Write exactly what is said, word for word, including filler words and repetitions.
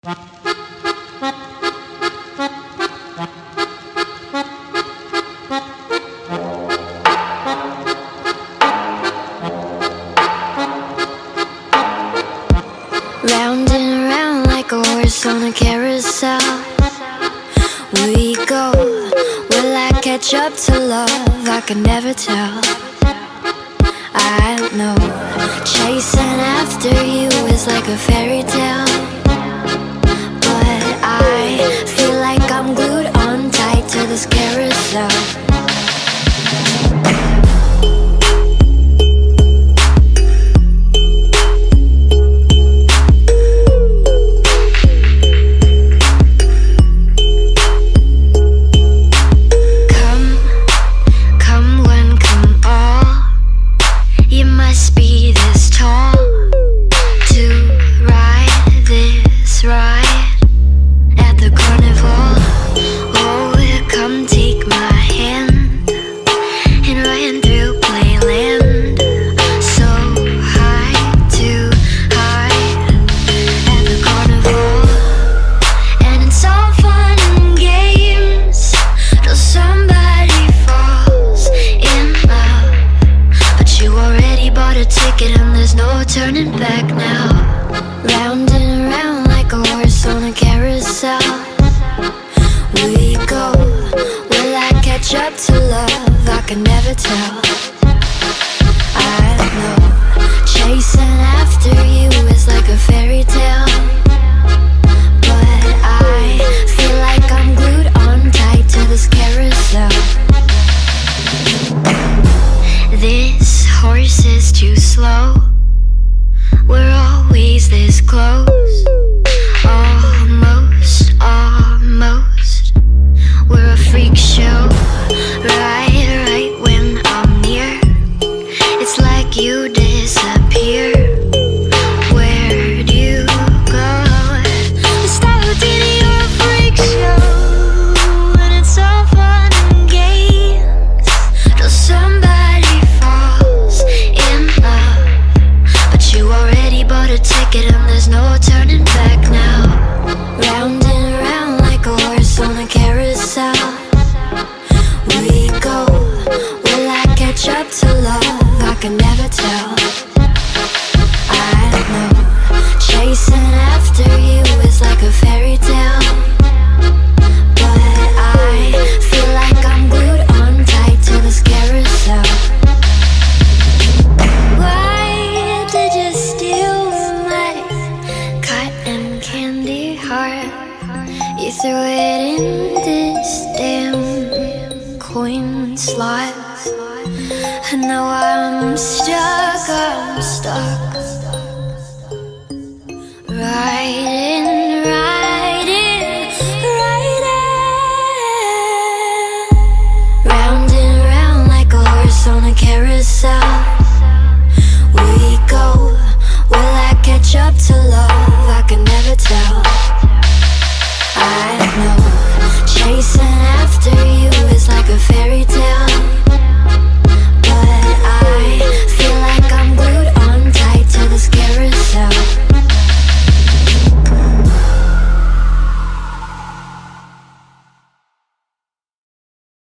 Round and round like a horse on a carousel we go. Will I catch up to love? I can never tell. I know chasing after you is like a fairy tale, but I feel like I'm glued on tight to this carousel. Turning back now. Round and round like a horse on a carousel we go. Will I catch up to love? I can never tell. I know chasing after you is like a fairy tale, but I feel like I'm glued on tight to this carousel. This horse is too slow. We're always this close, almost, almost. We're a freak show, right, right when I'm near. It's like you disappear. Where'd you go? I stopped in your freak show, and it's all fun and games till somebody falls in love. But you already bought a ticket and there's no turning back now. Round and round like a horse on a carousel we go. Will I catch up to love? I can never tell. I know chasing after you is like a fairy tale, but I feel like I'm glued on tight to this carousel. Why did you steal my cotton candy heart? You threw it in this damn coin slot, and now I'm stuck, I'm stuck right